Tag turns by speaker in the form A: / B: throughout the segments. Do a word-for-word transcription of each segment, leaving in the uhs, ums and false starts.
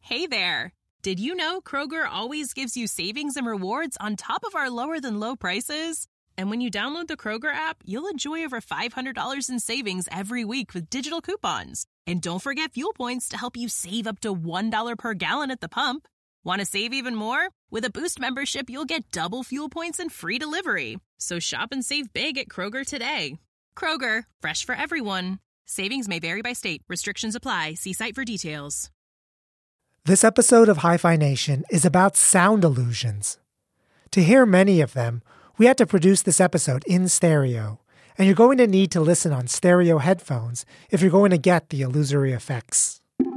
A: Hey there! Did you know Kroger always gives you savings and rewards on top of our lower-than-low prices? And when you download the Kroger app, you'll enjoy over five hundred dollars in savings every week with digital coupons. And don't forget fuel points to help you save up to one dollar per gallon at the pump. Want to save even more? With a Boost membership, you'll get double fuel points and free delivery. So shop and save big at Kroger today. Kroger, fresh for everyone. Savings may vary by state. Restrictions apply. See site for details.
B: This episode of Hi-Fi Nation is about sound illusions. To hear many of them, we had to produce this episode in stereo, and you're going to need to listen on stereo headphones if you're going to get the illusory effects.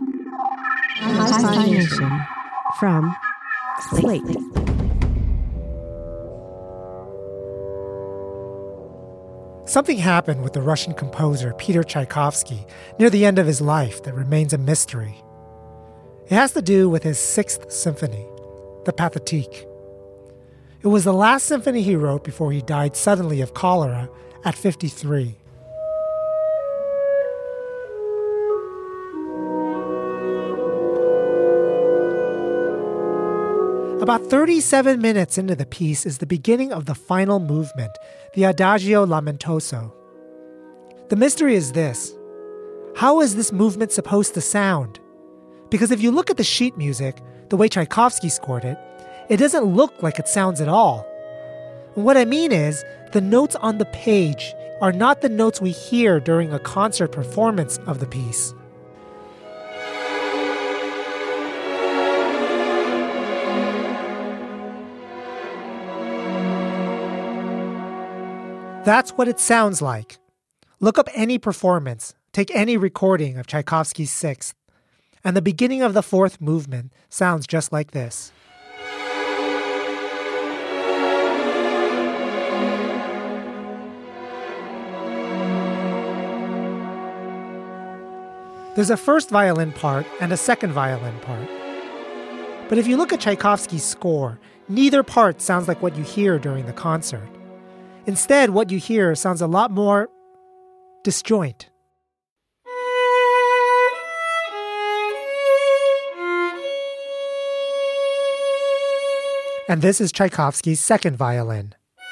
C: Hi-Fi Nation from Slate.
B: Something happened with the Russian composer Peter Tchaikovsky near the end of his life that remains a mystery. It has to do with his Sixth Symphony, the Pathétique. It was the last symphony he wrote before he died suddenly of cholera at fifty-three. About thirty-seven minutes into the piece is the beginning of the final movement, the Adagio Lamentoso. The mystery is this: how is this movement supposed to sound? Because if you look at the sheet music, the way Tchaikovsky scored it, it doesn't look like it sounds at all. And what I mean is, the notes on the page are not the notes we hear during a concert performance of the piece. That's what it sounds like. Look up any performance, take any recording of Tchaikovsky's Sixth, and the beginning of the fourth movement sounds just like this. There's a first violin part and a second violin part. But if you look at Tchaikovsky's score, neither part sounds like what you hear during the concert. Instead, what you hear sounds a lot more disjoint. And this is Tchaikovsky's second violin.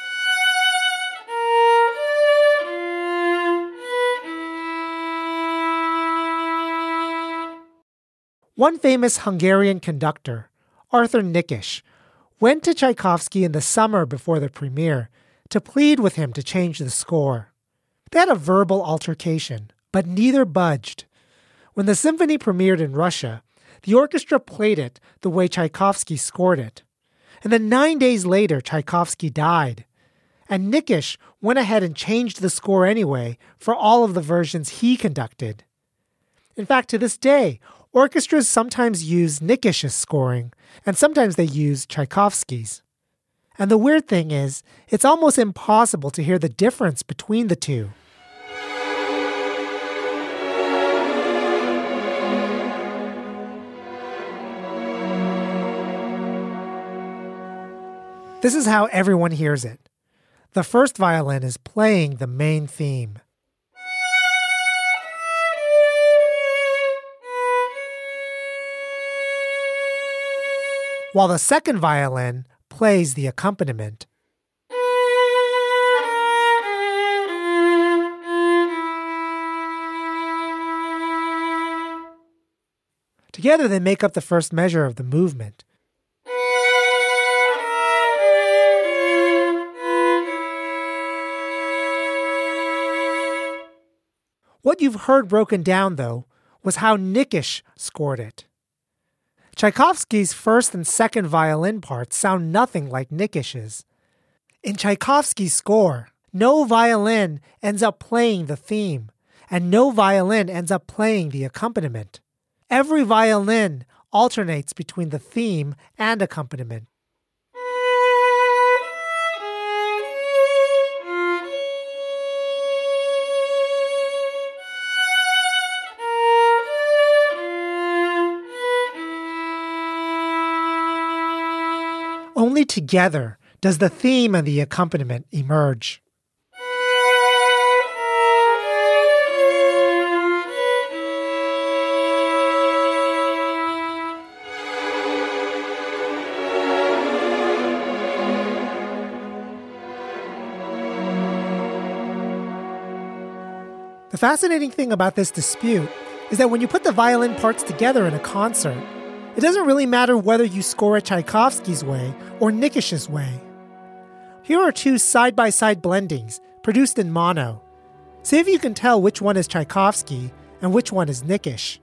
B: One famous Hungarian conductor, Arthur Nikisch, went to Tchaikovsky in the summer before the premiere to plead with him to change the score. They had a verbal altercation, but neither budged. When the symphony premiered in Russia, the orchestra played it the way Tchaikovsky scored it. And then nine days later, Tchaikovsky died. And Nikisch went ahead and changed the score anyway for all of the versions he conducted. In fact, to this day, orchestras sometimes use Nikisch's scoring, and sometimes they use Tchaikovsky's. And the weird thing is, it's almost impossible to hear the difference between the two. This is how everyone hears it. The first violin is playing the main theme. While the second violin plays the accompaniment. Together they make up the first measure of the movement. What you've heard broken down, though, was how Nikisch scored it. Tchaikovsky's first and second violin parts sound nothing like Nikisch's. In Tchaikovsky's score, no violin ends up playing the theme, and no violin ends up playing the accompaniment. Every violin alternates between the theme and accompaniment. Only together does the theme and the accompaniment emerge. The fascinating thing about this dispute is that when you put the violin parts together in a concert, it doesn't really matter whether you score it Tchaikovsky's way or Nikish's way. Here are two side-by-side blendings produced in mono. See if you can tell which one is Tchaikovsky and which one is Nikish.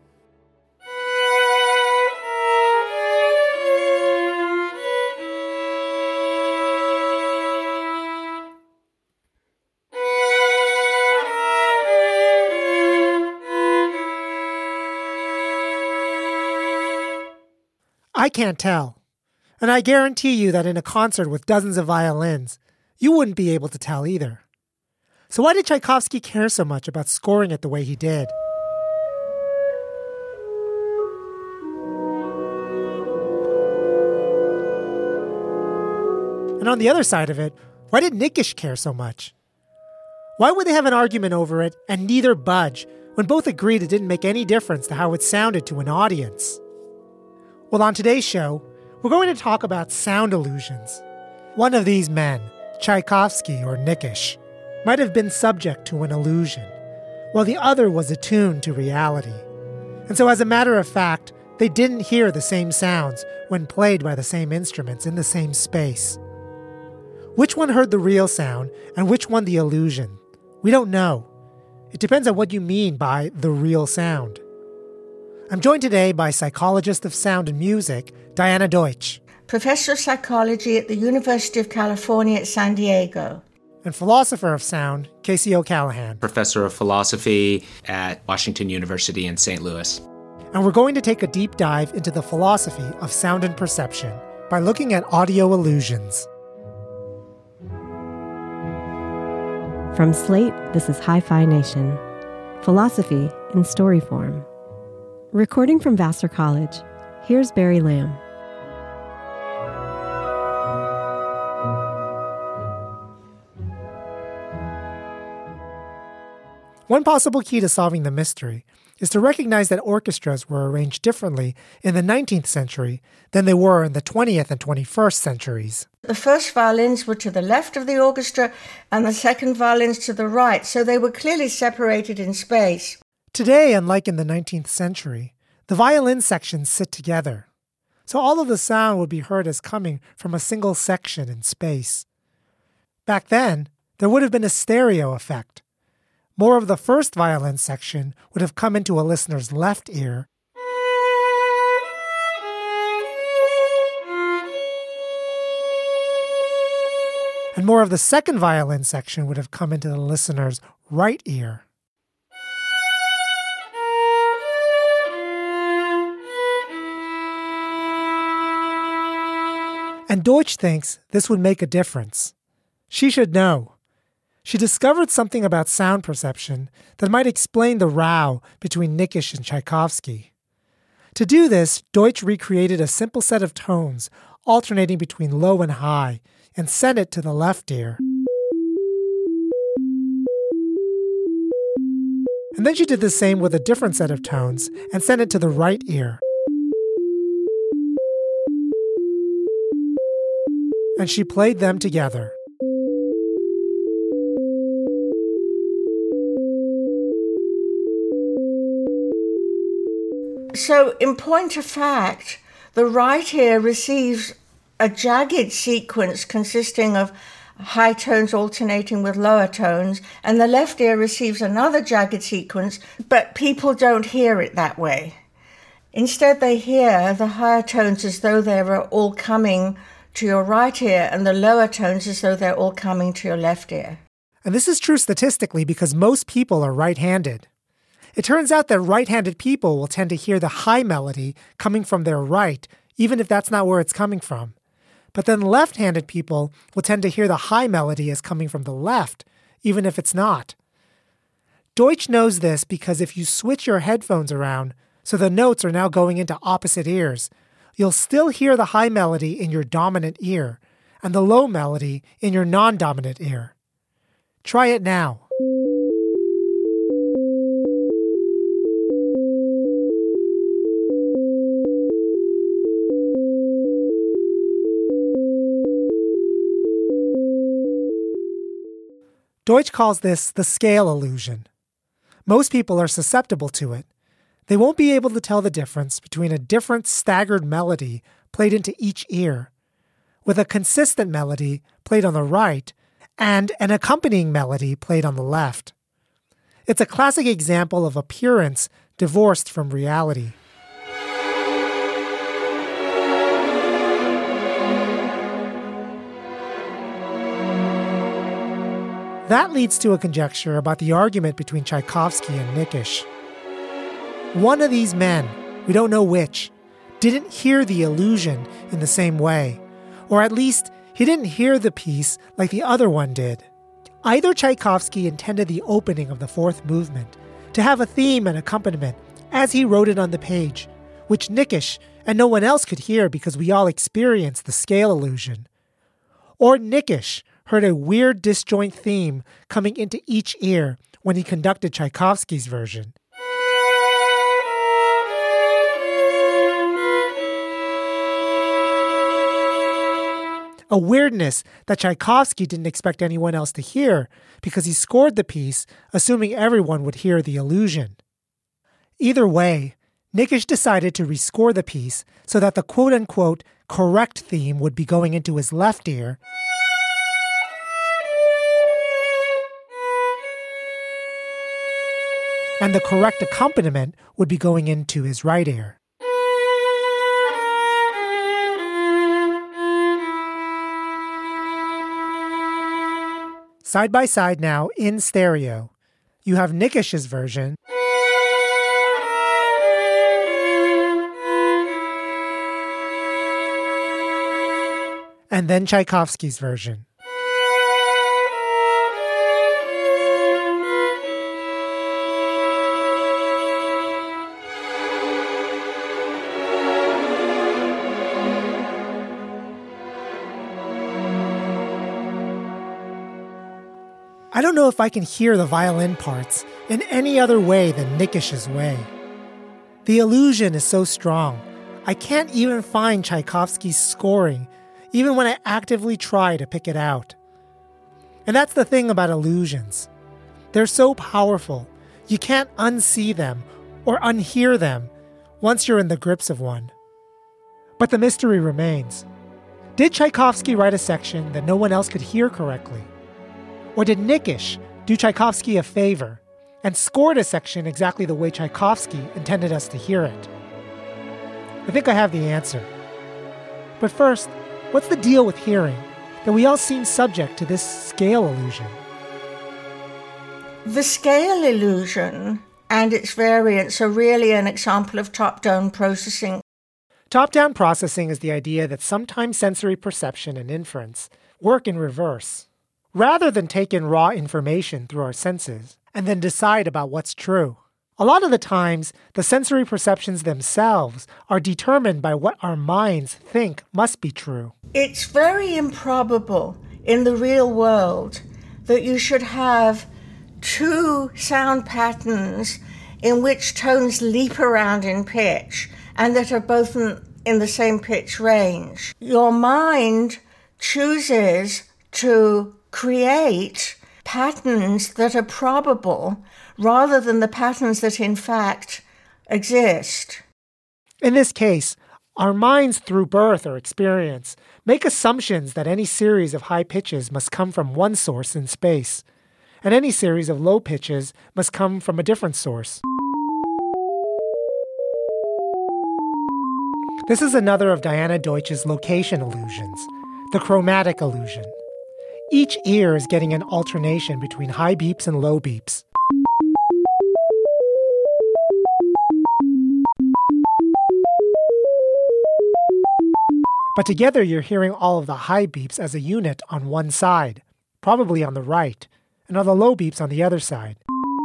B: I can't tell. And I guarantee you that in a concert with dozens of violins, you wouldn't be able to tell either. So why did Tchaikovsky care so much about scoring it the way he did? And on the other side of it, why did Nikish care so much? Why would they have an argument over it and neither budge when both agreed it didn't make any difference to how it sounded to an audience? Well, on today's show, we're going to talk about sound illusions. One of these men, Tchaikovsky or Nikish, might have been subject to an illusion, while the other was attuned to reality. And so as a matter of fact, they didn't hear the same sounds when played by the same instruments in the same space. Which one heard the real sound and which one the illusion? We don't know. It depends on what you mean by the real sound. I'm joined today by psychologist of sound and music, Diana Deutsch.
D: Professor of psychology at the University of California at San Diego.
B: And philosopher of sound, Casey O'Callaghan.
E: Professor of philosophy at Washington University in Saint Louis.
B: And we're going to take a deep dive into the philosophy of sound and perception by looking at audio illusions.
C: From Slate, this is Hi-Fi Nation. Philosophy in story form. Recording from Vassar College, here's Barry Lamb.
B: One possible key to solving the mystery is to recognize that orchestras were arranged differently in the nineteenth century than they were in the twentieth and twenty-first centuries.
D: The first violins were to the left of the orchestra and the second violins to the right, so they were clearly separated in space.
B: Today, unlike in the nineteenth century, the violin sections sit together, so all of the sound would be heard as coming from a single section in space. Back then, there would have been a stereo effect. More of the first violin section would have come into a listener's left ear, and more of the second violin section would have come into the listener's right ear. And Deutsch thinks this would make a difference. She should know. She discovered something about sound perception that might explain the row between Nikish and Tchaikovsky. To do this, Deutsch recreated a simple set of tones alternating between low and high and sent it to the left ear. And then she did the same with a different set of tones and sent it to the right ear. And she played them together.
D: So, in point of fact, the right ear receives a jagged sequence consisting of high tones alternating with lower tones, and the left ear receives another jagged sequence, but people don't hear it that way. Instead, they hear the higher tones as though they were all coming to your right ear and the lower tones as though they're all coming to your left ear.
B: And this is true statistically because most people are right-handed. It turns out that right-handed people will tend to hear the high melody coming from their right, even if that's not where it's coming from. But then left-handed people will tend to hear the high melody as coming from the left, even if it's not. Deutsch knows this because if you switch your headphones around so the notes are now going into opposite ears, you'll still hear the high melody in your dominant ear and the low melody in your non-dominant ear. Try it now. Deutsch calls this the scale illusion. Most people are susceptible to it. They won't be able to tell the difference between a different staggered melody played into each ear, with a consistent melody played on the right and an accompanying melody played on the left. It's a classic example of appearance divorced from reality. That leads to a conjecture about the argument between Tchaikovsky and Nikisch. One of these men, we don't know which, didn't hear the illusion in the same way, or at least he didn't hear the piece like the other one did. Either Tchaikovsky intended the opening of the fourth movement to have a theme and accompaniment as he wrote it on the page, which Nikisch and no one else could hear because we all experienced the scale illusion. Or Nikisch heard a weird disjoint theme coming into each ear when he conducted Tchaikovsky's version. A weirdness that Tchaikovsky didn't expect anyone else to hear because he scored the piece assuming everyone would hear the illusion. Either way, Nikisch decided to rescore the piece so that the quote-unquote correct theme would be going into his left ear and the correct accompaniment would be going into his right ear. Side by side now, in stereo, you have Nikisch's version and then Tchaikovsky's version. I don't know if I can hear the violin parts in any other way than Nikisch's way. The illusion is so strong, I can't even find Tchaikovsky's scoring, even when I actively try to pick it out. And that's the thing about illusions. They're so powerful, you can't unsee them or unhear them once you're in the grips of one. But the mystery remains. Did Tchaikovsky write a section that no one else could hear correctly? Or did Nikisch do Tchaikovsky a favor and scored a section exactly the way Tchaikovsky intended us to hear it? I think I have the answer. But first, what's the deal with hearing that we all seem subject to this scale illusion?
D: The scale illusion and its variants are really an example of top-down processing.
B: Top-down processing is the idea that sometimes sensory perception and inference work in reverse. Rather than take in raw information through our senses and then decide about what's true. A lot of the times, the sensory perceptions themselves are determined by what our minds think must be true.
D: It's very improbable in the real world that you should have two sound patterns in which tones leap around in pitch and that are both in, in the same pitch range. Your mind chooses to create patterns that are probable rather than the patterns that in fact exist.
B: In this case, our minds through birth or experience make assumptions that any series of high pitches must come from one source in space, and any series of low pitches must come from a different source. This is another of Diana Deutsch's location illusions, the chromatic illusion. Each ear is getting an alternation between high beeps and low beeps. But together you're hearing all of the high beeps as a unit on one side, probably on the right, and all the low beeps on the other side.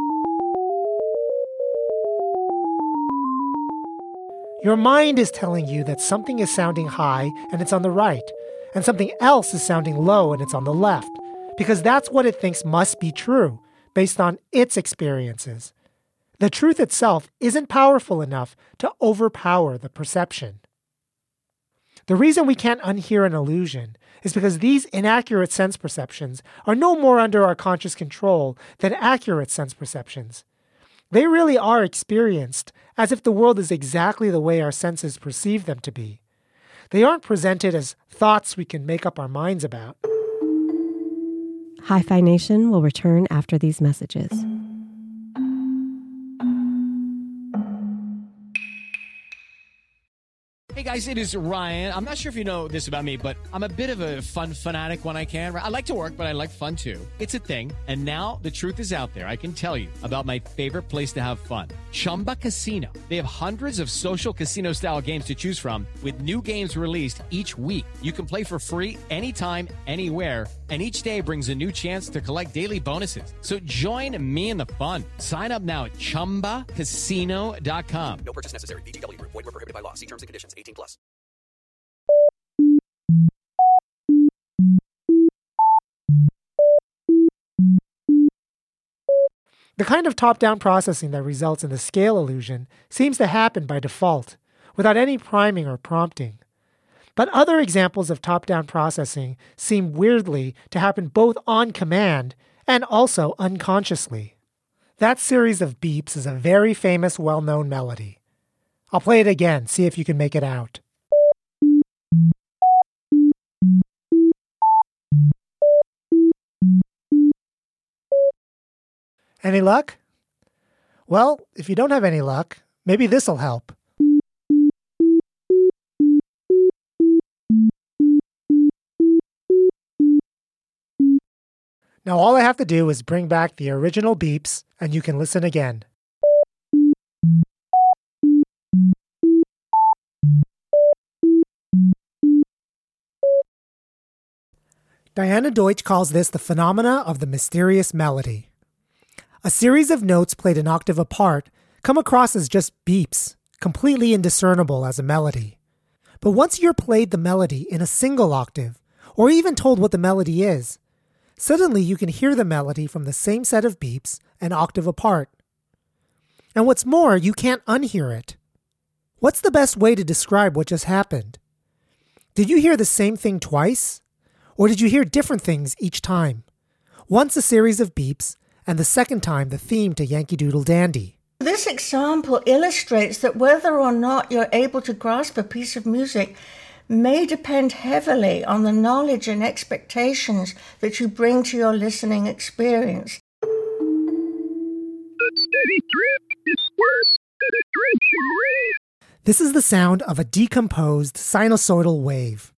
B: Your mind is telling you that something is sounding high and it's on the right, and something else is sounding low and it's on the left, because that's what it thinks must be true, based on its experiences. The truth itself isn't powerful enough to overpower the perception. The reason we can't unhear an illusion is because these inaccurate sense perceptions are no more under our conscious control than accurate sense perceptions. They really are experienced as if the world is exactly the way our senses perceive them to be. They aren't presented as thoughts we can make up our minds about.
C: Hi-Fi Nation will return after these messages.
F: Hey guys, it is Ryan. I'm not sure if you know this about me, but I'm a bit of a fun fanatic when I can. I like to work, but I like fun too. It's a thing. And now the truth is out there. I can tell you about my favorite place to have fun. Chumba Casino. They have hundreds of social casino style games to choose from with new games released each week. You can play for free anytime, anywhere. And each day brings a new chance to collect daily bonuses. So join me in the fun. Sign up now at chumba casino dot com.
G: No purchase necessary. V G W. Void where prohibited by law. See terms and conditions. eighteen plus.
B: The kind of top-down processing that results in the scale illusion seems to happen by default, without any priming or prompting. But other examples of top-down processing seem weirdly to happen both on command and also unconsciously. That series of beeps is a very famous, well-known melody. I'll play it again, see if you can make it out. Any luck? Well, if you don't have any luck, maybe this'll help. Now all I have to do is bring back the original beeps, and you can listen again. Diana Deutsch calls this the phenomena of the mysterious melody. A series of notes played an octave apart come across as just beeps, completely indiscernible as a melody. But once you're played the melody in a single octave, or even told what the melody is, suddenly you can hear the melody from the same set of beeps an octave apart. And what's more, you can't unhear it. What's the best way to describe what just happened? Did you hear the same thing twice? Or did you hear different things each time? Once a series of beeps, and the second time the theme to Yankee Doodle Dandy.
D: This example illustrates that whether or not you're able to grasp a piece of music may depend heavily on the knowledge and expectations that you bring to your listening experience.
B: This is the sound of a decomposed sinusoidal wave.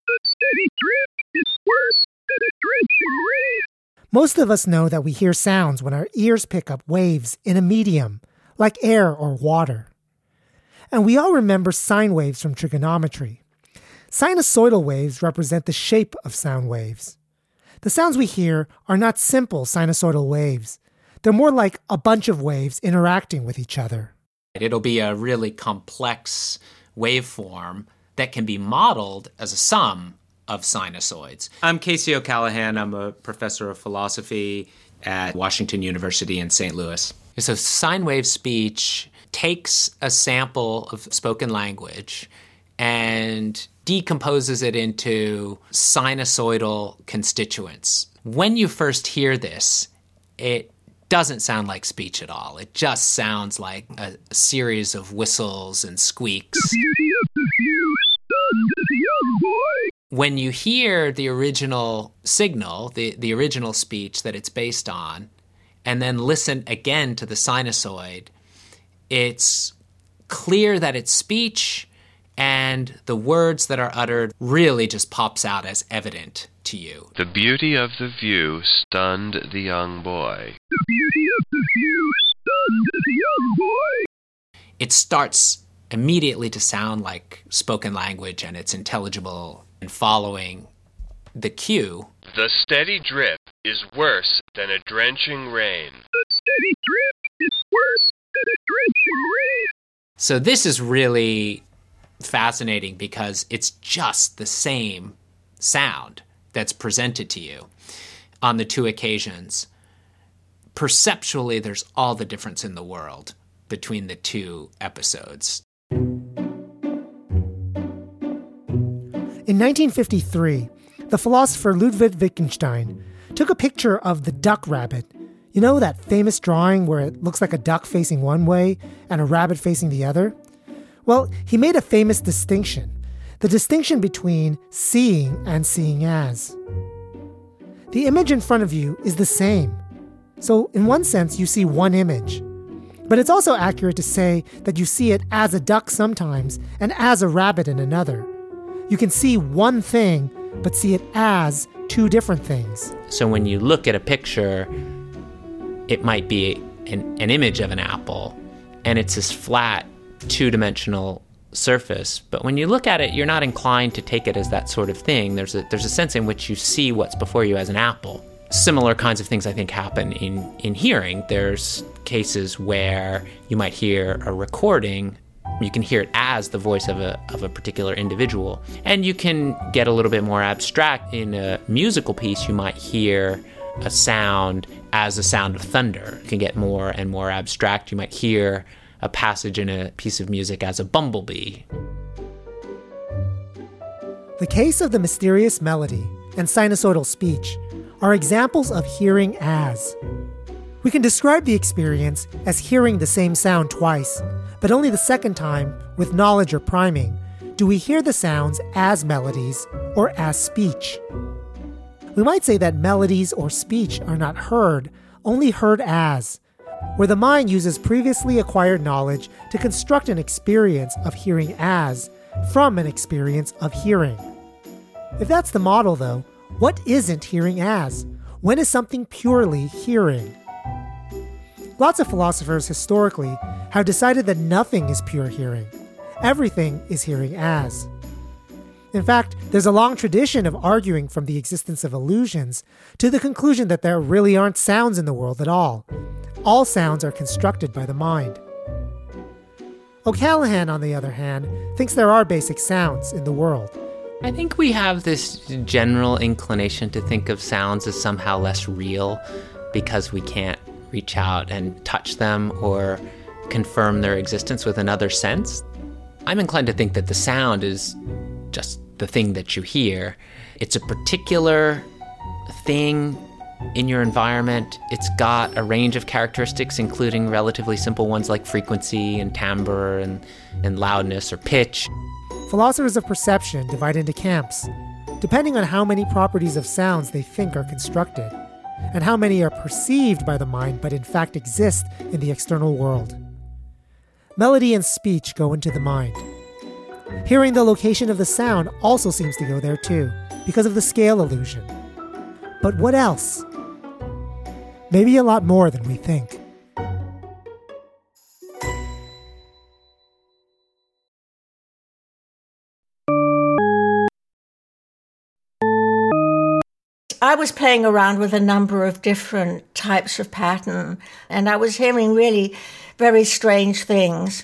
B: Most of us know that we hear sounds when our ears pick up waves in a medium, like air or water. And we all remember sine waves from trigonometry. Sinusoidal waves represent the shape of sound waves. The sounds we hear are not simple sinusoidal waves. They're more like a bunch of waves interacting with each other.
E: It'll be a really complex waveform that can be modeled as a sum of sinusoids. I'm Casey O'Callaghan. I'm a professor of philosophy at Washington University in Saint Louis. So sine wave speech takes a sample of spoken language and decomposes it into sinusoidal constituents. When you first hear this, it doesn't sound like speech at all. It just sounds like a, a series of whistles and squeaks. When you hear the original signal, the, the original speech that it's based on, and then listen again to the sinusoid, it's clear that it's speech, and the words that are uttered really just pops out as evident to you.
H: The beauty of the view stunned the young boy.
E: It starts immediately to sound like spoken language, and it's intelligible and following the cue.
H: The steady drip is worse than a drenching rain.
E: So this is really fascinating because it's just the same sound that's presented to you on the two occasions. Perceptually, there's all the difference in the world between the two episodes.
B: In nineteen fifty-three, the philosopher Ludwig Wittgenstein took a picture of the duck rabbit You know that famous drawing where it looks like a duck facing one way and a rabbit facing the other? Well, he made a famous distinction, the distinction between seeing and seeing as. The image in front of you is the same. So in one sense, you see one image. But it's also accurate to say that you see it as a duck sometimes and as a rabbit in another. You can see one thing, but see it as two different things.
E: So when you look at a picture, it might be an, an image of an apple, and it's this flat, two-dimensional surface. But when you look at it, you're not inclined to take it as that sort of thing. There's a, there's a sense in which you see what's before you as an apple. Similar kinds of things, I think, happen in, in hearing. There's cases where you might hear a recording. You can hear it as the voice of a of a particular individual. And you can get a little bit more abstract. In a musical piece, you might hear a sound as a sound of thunder. You can get more and more abstract. You might hear a passage in a piece of music as a bumblebee.
B: The case of the mysterious melody and sinusoidal speech are examples of hearing as. We can describe the experience as hearing the same sound twice, but only the second time, with knowledge or priming, do we hear the sounds as melodies or as speech. We might say that melodies or speech are not heard, only heard as, where the mind uses previously acquired knowledge to construct an experience of hearing as from an experience of hearing. If that's the model, though, what isn't hearing as? When is something purely hearing? Lots of philosophers historically have decided that nothing is pure hearing. Everything is hearing as. In fact, there's a long tradition of arguing from the existence of illusions to the conclusion that there really aren't sounds in the world at all. All sounds are constructed by the mind. O'Callaghan, on the other hand, thinks there are basic sounds in the world.
E: I think we have this general inclination to think of sounds as somehow less real because we can't reach out and touch them or confirm their existence with another sense. I'm inclined to think that the sound is just the thing that you hear. It's a particular thing in your environment. It's got a range of characteristics, including relatively simple ones like frequency and timbre and, and loudness or pitch.
B: Philosophers of perception divide into camps, depending on how many properties of sounds they think are constructed, and how many are perceived by the mind but in fact exist in the external world. Melody and speech go into the mind. Hearing the location of the sound also seems to go there too, because of the scale illusion. But what else? Maybe a lot more than we think.
D: I was playing around with a number of different types of pattern, and I was hearing really very strange things.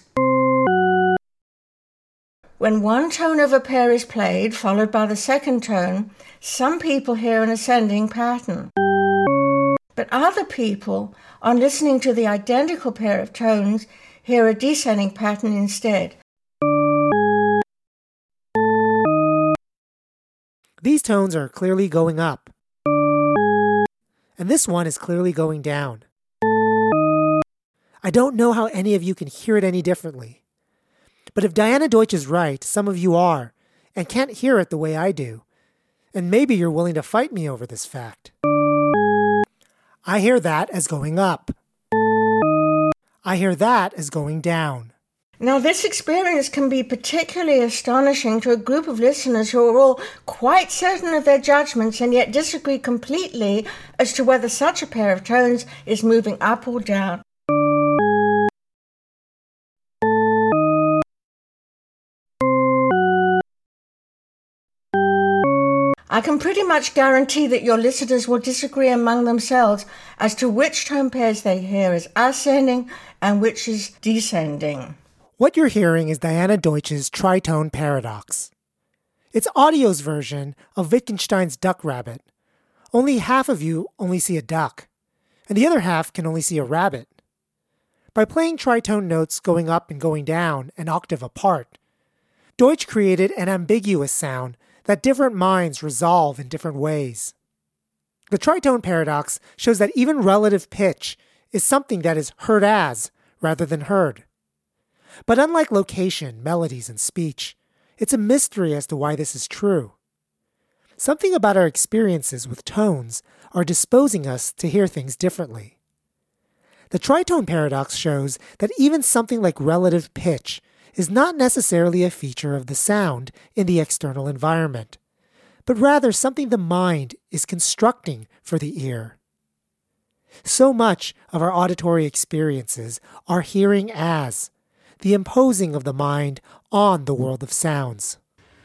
D: When one tone of a pair is played, followed by the second tone, some people hear an ascending pattern. But other people, on listening to the identical pair of tones, hear a descending pattern instead.
B: These tones are clearly going up. And this one is clearly going down. I don't know how any of you can hear it any differently. But if Diana Deutsch is right, some of you are, and can't hear it the way I do. And maybe you're willing to fight me over this fact. I hear that as going up. I hear that as going down.
D: Now, this experience can be particularly astonishing to a group of listeners who are all quite certain of their judgments and yet disagree completely as to whether such a pair of tones is moving up or down. I can pretty much guarantee that your listeners will disagree among themselves as to which tone pairs they hear as ascending and which is descending.
B: What you're hearing is Diana Deutsch's tritone paradox. It's audio's version of Wittgenstein's duck rabbit. Only half of you only see a duck, and the other half can only see a rabbit. By playing tritone notes going up and going down an octave apart, Deutsch created an ambiguous sound that different minds resolve in different ways. The tritone paradox shows that even relative pitch is something that is heard as rather than heard. But unlike location, melodies, and speech, it's a mystery as to why this is true. Something about our experiences with tones are disposing us to hear things differently. The tritone paradox shows that even something like relative pitch is not necessarily a feature of the sound in the external environment, but rather something the mind is constructing for the ear. So much of our auditory experiences are hearing as, the imposing of the mind on the world of sounds.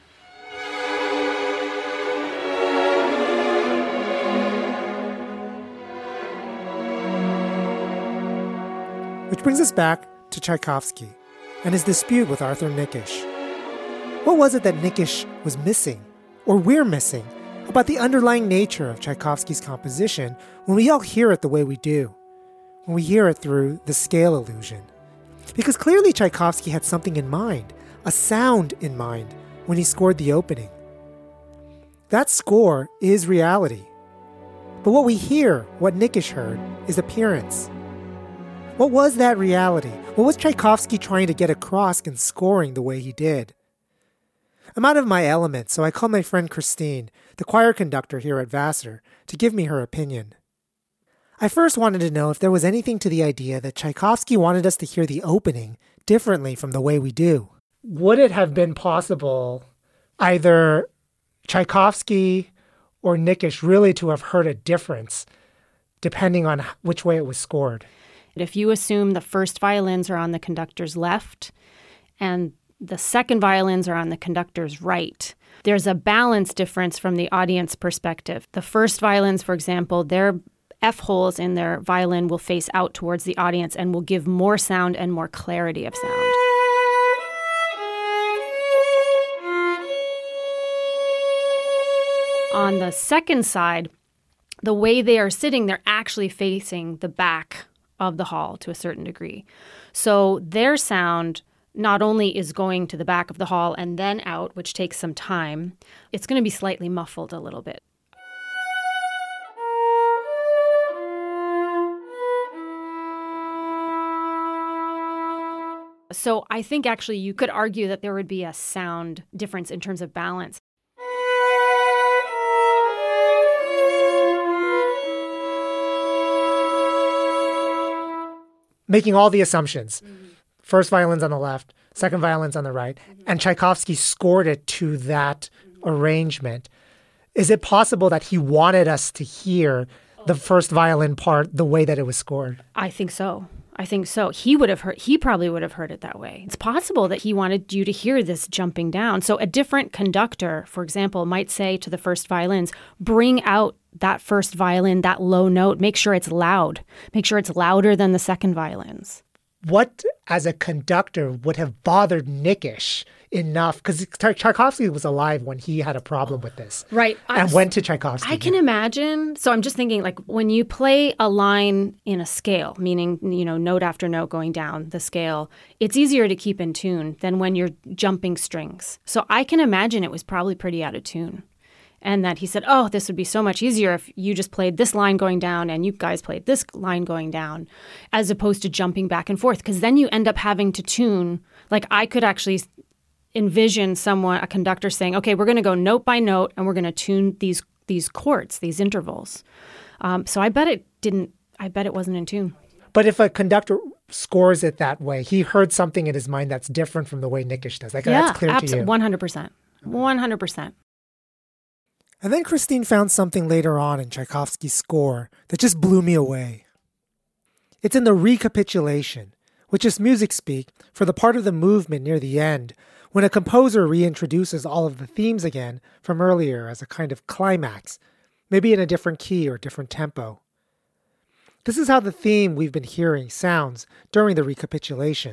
B: Which brings us back to Tchaikovsky and his dispute with Arthur Nikisch. What was it that Nikisch was missing, or we're missing, about the underlying nature of Tchaikovsky's composition when we all hear it the way we do, when we hear it through the scale illusion? Because clearly Tchaikovsky had something in mind, a sound in mind, when he scored the opening. That score is reality. But what we hear, what Nikisch heard, is appearance. What was that reality? What was Tchaikovsky trying to get across in scoring the way he did? I'm out of my element, so I called my friend Christine, the choir conductor here at Vassar, to give me her opinion. I first wanted to know if there was anything to the idea that Tchaikovsky wanted us to hear the opening differently from the way we do. Would it have been possible either Tchaikovsky or Nikisch really to have heard a difference depending on which way it was scored?
I: If you assume the first violins are on the conductor's left and the second violins are on the conductor's right, there's a balance difference from the audience perspective. The first violins, for example, their F-holes in their violin will face out towards the audience and will give more sound and more clarity of sound. On the second side, the way they are sitting, they're actually facing the back of the hall to a certain degree. So their sound not only is going to the back of the hall and then out, which takes some time, it's going to be slightly muffled a little bit. So I think actually you could argue that there would be a sound difference in terms of balance.
B: Making all the assumptions. Mm-hmm. First violin's on the left, second violin's on the right, mm-hmm. and Tchaikovsky scored it to that mm-hmm. arrangement. Is it possible that he wanted us to hear the first violin part the way that it was scored?
I: I think so. I think so. He would have heard, he probably would have heard it that way. It's possible that he wanted you to hear this jumping down. So a different conductor, for example, might say to the first violins, bring out that first violin, that low note, make sure it's loud. Make sure it's louder than the second violins.
B: What, as a conductor, would have bothered Nikisch enough? Because Tchaikovsky was alive when he had a problem with this.
I: Right.
B: And
I: I,
B: went to Tchaikovsky.
I: I can imagine. So I'm just thinking, like, when you play a line in a scale, meaning, you know, note after note going down the scale, it's easier to keep in tune than when you're jumping strings. So I can imagine it was probably pretty out of tune. And that he said, oh, this would be so much easier if you just played this line going down and you guys played this line going down, as opposed to jumping back and forth. Because then you end up having to tune. Like, I could actually envision someone, a conductor, saying, okay, we're going to go note by note and we're going to tune these these chords, these intervals. Um, so I bet it didn't, I bet it wasn't in tune.
B: But if a conductor scores it that way, he heard something in his mind that's different from the way Nikisch does. Like,
I: yeah,
B: that's clear
I: abso-
B: to you.
I: one hundred percent. one hundred percent.
B: And then Christine found something later on in Tchaikovsky's score that just blew me away. It's in the recapitulation, which is music speak for the part of the movement near the end, when a composer reintroduces all of the themes again from earlier as a kind of climax, maybe in a different key or different tempo. This is how the theme we've been hearing sounds during the recapitulation.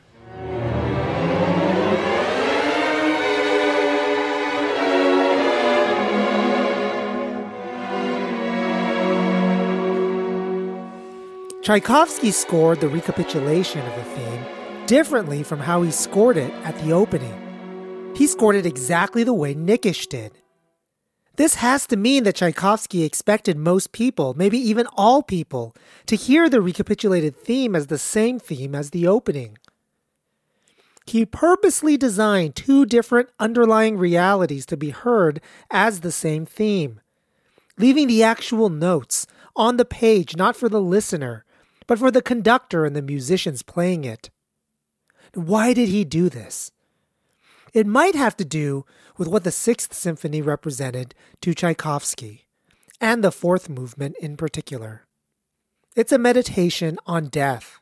B: Tchaikovsky scored the recapitulation of the theme differently from how he scored it at the opening. He scored it exactly the way Nikisch did. This has to mean that Tchaikovsky expected most people, maybe even all people, to hear the recapitulated theme as the same theme as the opening. He purposely designed two different underlying realities to be heard as the same theme, leaving the actual notes on the page not for the listener, but for the conductor and the musicians playing it. Why did he do this? It might have to do with what the Sixth Symphony represented to Tchaikovsky, and the Fourth Movement in particular. It's a meditation on death.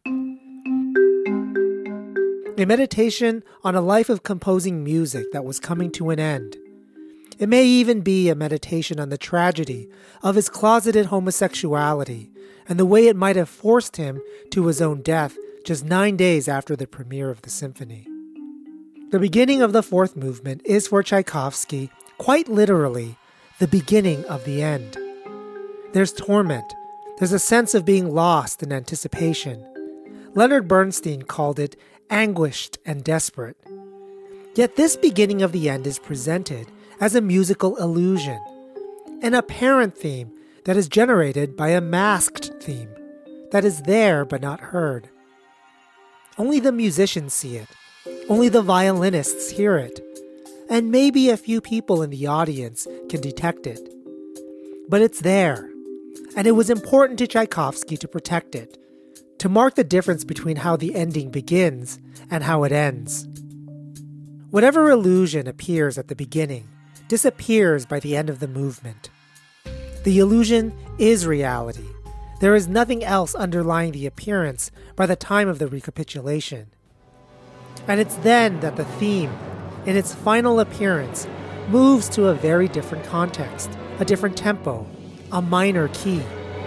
B: A meditation on a life of composing music that was coming to an end. It may even be a meditation on the tragedy of his closeted homosexuality and the way it might have forced him to his own death just nine days after the premiere of the symphony. The beginning of the Fourth Movement is for Tchaikovsky, quite literally, the beginning of the end. There's torment. There's a sense of being lost in anticipation. Leonard Bernstein called it anguished and desperate. Yet this beginning of the end is presented as a musical illusion, an apparent theme that is generated by a masked theme that is there but not heard. Only the musicians see it. Only the violinists hear it. And maybe a few people in the audience can detect it. But it's there, and it was important to Tchaikovsky to protect it, to mark the difference between how the ending begins and how it ends. Whatever illusion appears at the beginning disappears by the end of the movement. The illusion is reality. There is nothing else underlying the appearance by the time of the recapitulation. And it's then that the theme, in its final appearance, moves to a very different context, a different tempo, a minor key.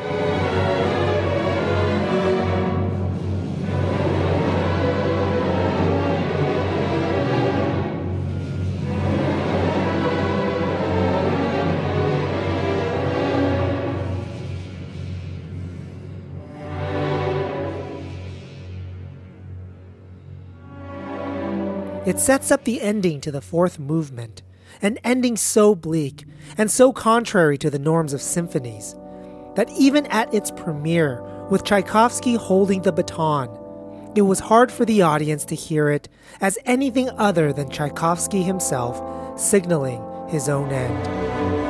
B: It sets up the ending to the Fourth Movement, an ending so bleak and so contrary to the norms of symphonies that even at its premiere, with Tchaikovsky holding the baton, it was hard for the audience to hear it as anything other than Tchaikovsky himself signaling his own end.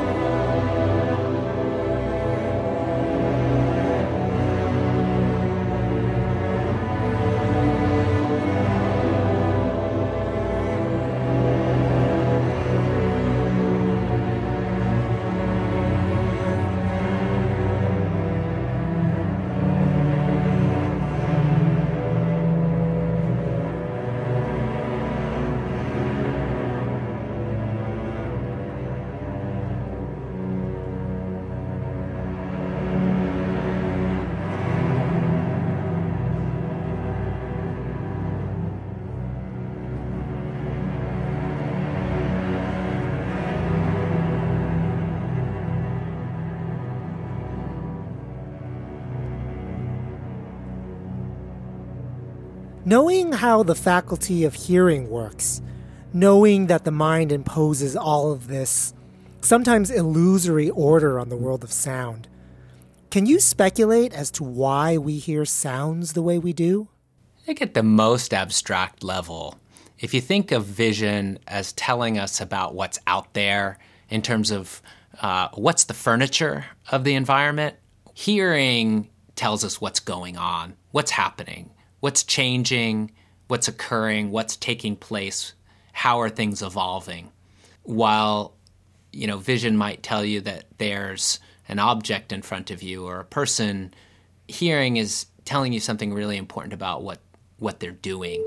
B: Knowing how the faculty of hearing works, knowing that the mind imposes all of this, sometimes illusory order on the world of sound, can you speculate as to why we hear sounds the way we do?
E: I think at the most abstract level, if you think of vision as telling us about what's out there in terms of uh, what's the furniture of the environment, hearing tells us what's going on, what's happening. What's changing, what's occurring, what's taking place, how are things evolving? While, you know, vision might tell you that there's an object in front of you or a person, hearing is telling you something really important about what, what they're doing.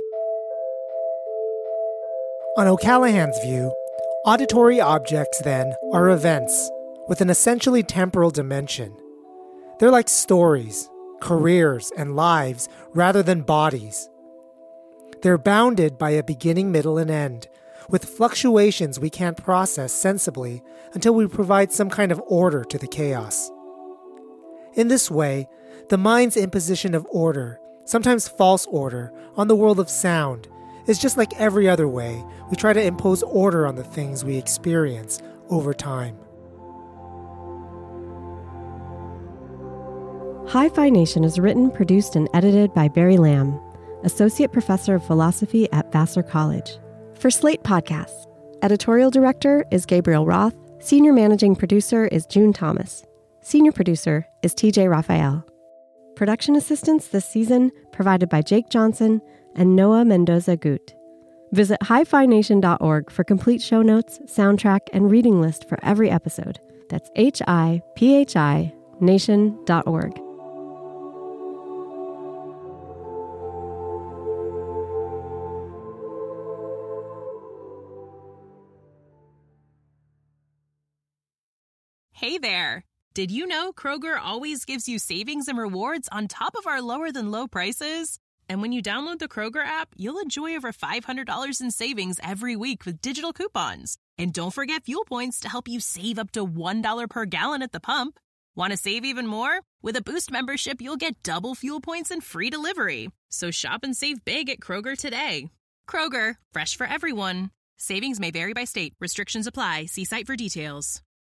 B: On O'Callaghan's view, auditory objects, then, are events with an essentially temporal dimension. They're like stories, careers, and lives rather than bodies. They're bounded by a beginning, middle, and end, with fluctuations we can't process sensibly until we provide some kind of order to the chaos. In this way, the mind's imposition of order, sometimes false order, on the world of sound is just like every other way we try to impose order on the things we experience over time.
C: Hi-Fi Nation is written, produced, and edited by Barry Lamb, Associate Professor of Philosophy at Vassar College. For Slate Podcasts, editorial director is Gabriel Roth, senior managing producer is June Thomas, senior producer is T J Raphael. Production assistance this season provided by Jake Johnson and Noah Mendoza-Gut. Visit hi fi nation dot org for complete show notes, soundtrack, and reading list for every episode. That's H I P H I nation dot org.
A: Hey there! Did you know Kroger always gives you savings and rewards on top of our lower than low prices? And when you download the Kroger app, you'll enjoy over five hundred dollars in savings every week with digital coupons. And don't forget fuel points to help you save up to one dollar per gallon at the pump. Want to save even more? With a Boost membership, you'll get double fuel points and free delivery. So shop and save big at Kroger today. Kroger, fresh for everyone. Savings may vary by state. Restrictions apply. See site for details.